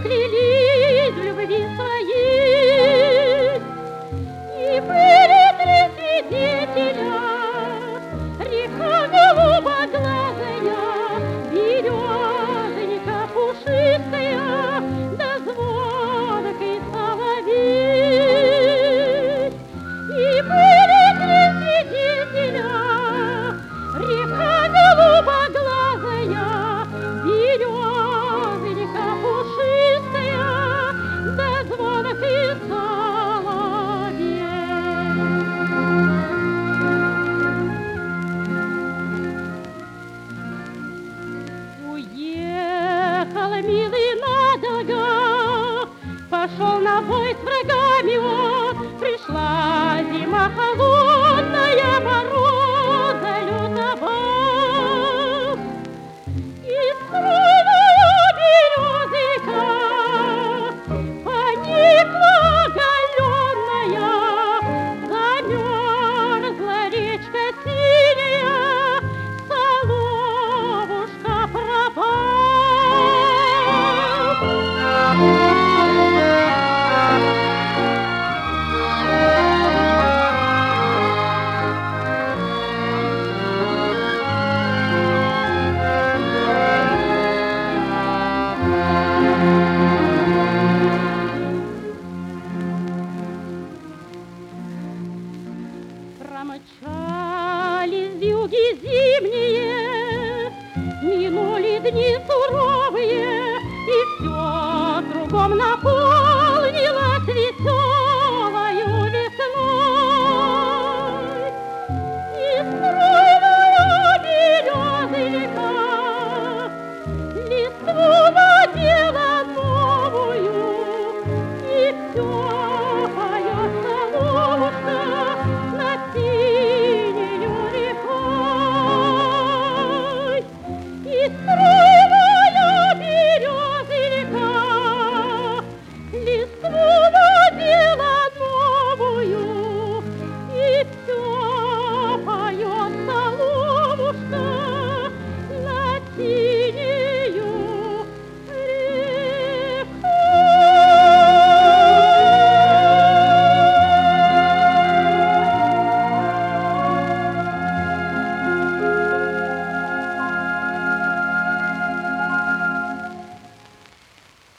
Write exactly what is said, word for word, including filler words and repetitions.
клялись в любви своей. И были три свидетеля, река голубоглазая, березонька пушистая, да звонкий соловей. И были три свидетеля, река голубоглазая, березонька пушистая, да звонкий соловей. Уехал милый надолго, пошел на бой с врагами он. Пришла зима холодная, мороза лютого, и стройная березонька поникла оголенная, замерзла речка синяя, соловушка пропал. Промчались вьюги зимние, минули дни суровые, и все кругом наполнилось веселою весной. И стройная березонька листву надела новую, и все поет соловушка над синею рекой. И